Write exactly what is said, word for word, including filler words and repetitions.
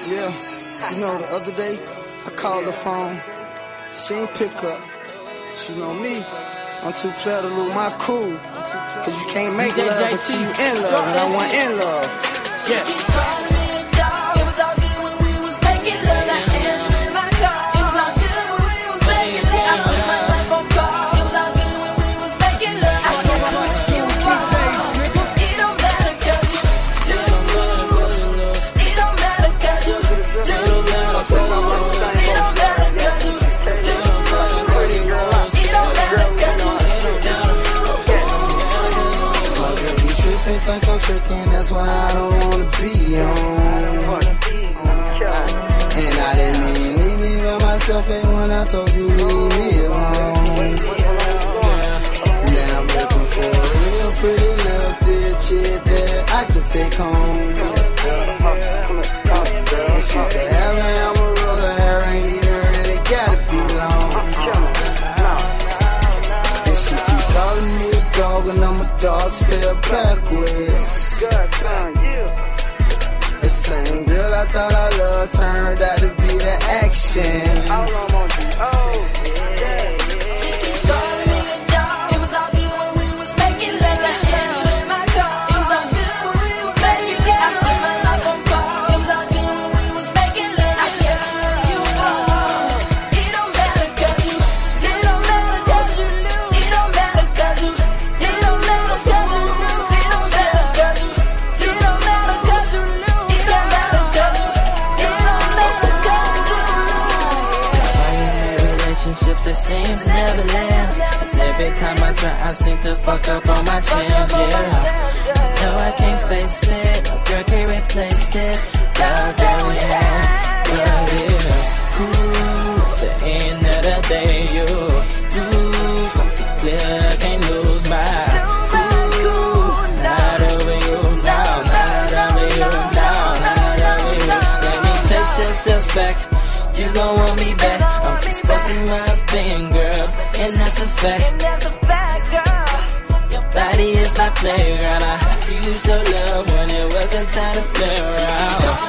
Yeah, you know, the other day, I called the phone. She ain't pick up. She know me. I'm too player to lose my cool. Cause you can't make love until you in love. And I want in love. Yeah. Think I'm tricking, that's why I don't wanna be on. And I didn't mean leave me by myself, and when I told you leave me alone. Now I'm looking for a real pretty little thick chick that I could take home. And she could have me, I'ma roll her hair, ain't even really gotta be long. And she keep calling me a dog, and I'm a dog spelled backwards. The same girl I thought I loved turned out to be the action. Oh, yeah. She keep calling me a dog. It was all good when we was making love. Like hands in my car. It was all good when we was making love. I put my life on pause. It was all good when we was making love. I guess you are. It don't matter 'cause you. It don't matter 'cause you lose. It don't matter 'cause you. It don't matter 'cause you lose. It don't matter 'cause you. It don't matter 'cause you lose. It don't matter 'cause you. It don't matter 'cause you lose. Why you in relationships that seems to never last? 'Cause every time I try, I seem to fuck up on my chance. Yeah, no, I can't face it. A girl can't replace this love that we have. But it's cool. At the end of the day, you lose. I'm too clear, can't lose my cool. Not over you now, not over you now, not over you. Let me take ten steps back. You gon' want me back. I'm just busting my opinion, girl, and that's a fact. Your body is my playground. I used your love when it wasn't time to play around.